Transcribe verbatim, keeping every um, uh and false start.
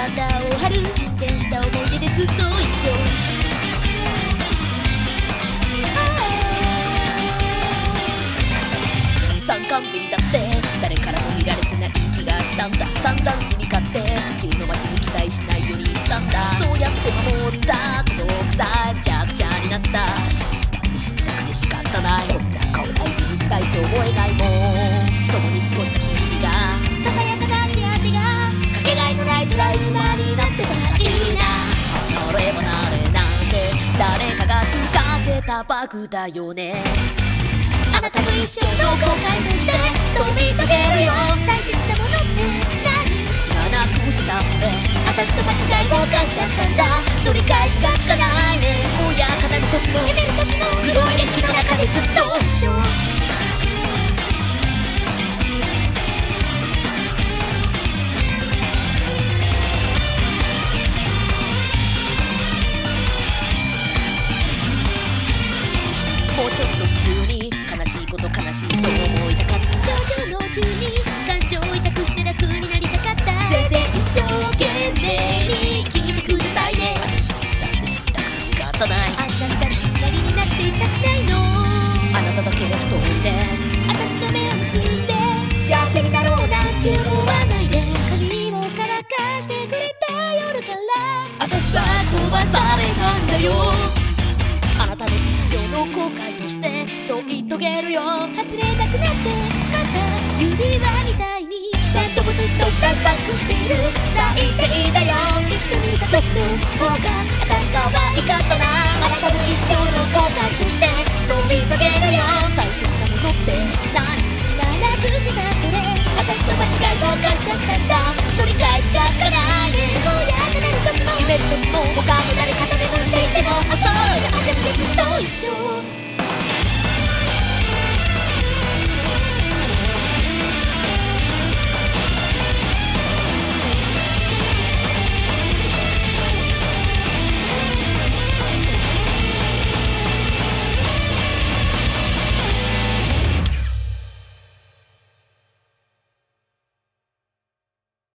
体を張る進展した思い出でずっと一緒。参観日にだって誰からも見られてない気がしたんだ。散々死に勝って昼の街に期待しないようにしたんだ。そうやって守った孤独さめちゃくちゃになった。私を伝って死にたくて仕方ない。こんな顔大事にしたいと思えないもん。共に過ごした日々がささやかな幸せがかけがえのないトラウマになってたらいいな。離れ離れなんて誰かがつかせたバグだよね。あなたの一生の後悔としてそう見とけるよ。大切なものって何？今なくしたそれ私と間違いを犯しちゃったんだ。取り返しがつかないね。健やかなる時も夢る時も黒い駅の中でずっと一緒。もうちょっと普通に悲しいこと悲しいと思いたかった。頂上の中に感情を痛くして楽になりたかった。せいぜい一生懸命に聞いてくださいね。私に伝って知りたくて仕方ない。あんな二人なりになっていたくないの。あなただけ一人で私の目を結んで幸せになろうなんて思わないで。髪を乾かしてくれた夜から私は壊されたんだよ。あなたの一生の後悔としてそう言っとけるよ。外れなくなってしまった指輪みたいに何度もずっとフラッシュバックしている。最低だよ一緒にいた時の方が私可愛かったな。あなたの一生の後悔としてそう言っとけるよ。大切なものって何？今なくしたそれ私と間違いを犯しちゃったんだ。取り返しがつかないね。健やかなる時も夢る時も他の誰かと眠っていてもお揃いのあてでずっと一緒。